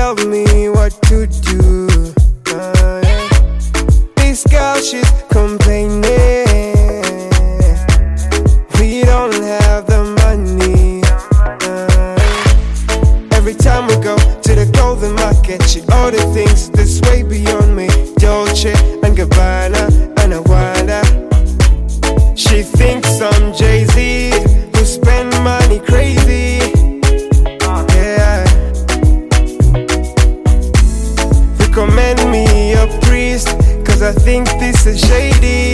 tell me what to do. Yeah. This girl, she's complaining. We don't have the money. Every time we go to the golden market, she order things that's way beyond me. Dolce and Gabbana and Awanda. She thinks I'm Jay-Z, who spend money crazy. Yeah. Recommend me a priest, cause I think this is shady.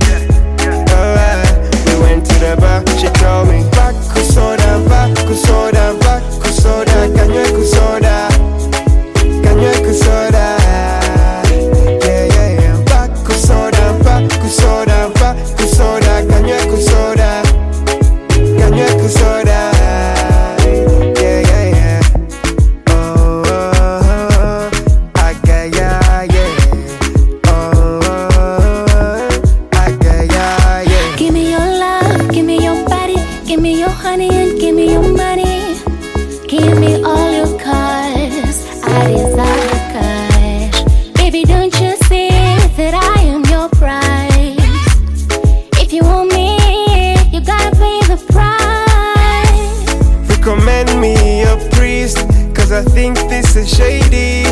We went to the bar, she told me Baku soda, baku soda, baku soda, kanyweku soda, kanyweku soda. Yeah, yeah, yeah. Baku soda, baku soda, baku soda, kanyweku soda, kanyweku soda. Yeah, yeah, yeah. Oh, oh, oh. I got ya, yeah. Oh, oh, oh. I got ya, yeah. Give me your love, give me your body, give me your honey and give me your money. Give me all your cars, I desire the cash. Baby, don't you see that I am your prize? If you want me, you gotta pay the price. Recommend me a priest, cause I think this is shady.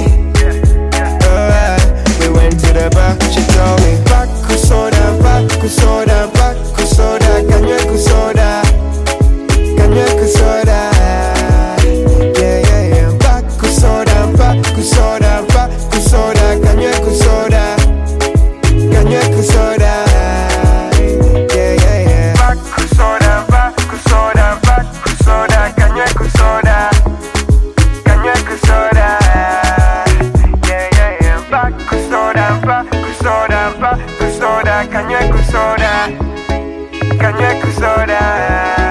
We went to the bar, she told me Baku soda, baku soda, baku soda, kanyweku soda, kanyweku soda. Yeah, yeah, yeah. Baku soda, baku soda, baku soda, kanyweku soda, kanyweku soda. Yeah, yeah, yeah. Baku soda, baku soda, baku soda, kanyweku soda, kanyweku soda. Yeah, yeah, yeah. Baku soda, baku soda, baku soda, kanyweku soda, kanyweku soda.